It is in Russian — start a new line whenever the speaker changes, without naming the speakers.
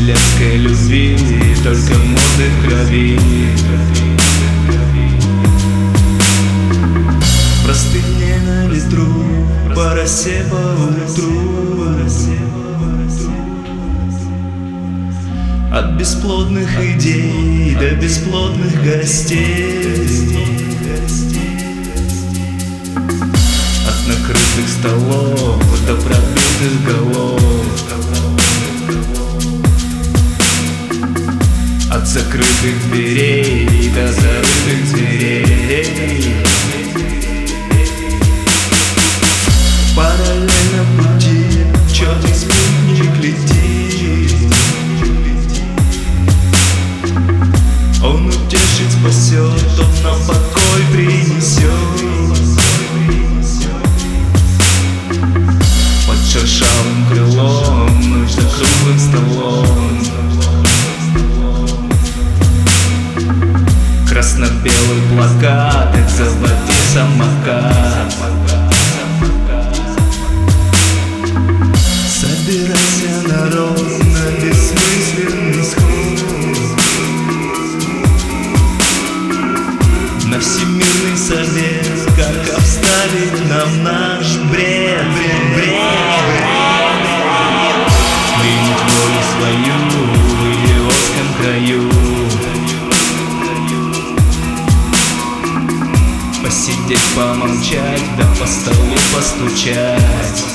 вселенской любви, только моды в крови. Простыни на ветру, по росе по утру, от бесплодных идей до бесплодных гостей, от накрытых столов до пробитых голов, от закрытых дверей до зарытых дверей. Параллельно пути черный спутник летит. Он утешит, спасет, он нам покой принесет. Под шершавым крылом, за круглым столом, красно-белый плакат, как заводи самокат. Собирайся, народ, на бессмысленный сход, на всемирный совет, как обставить нам наш бред. Принять волю свою в идиотском краю, посидеть, помолчать, да по столу постучать.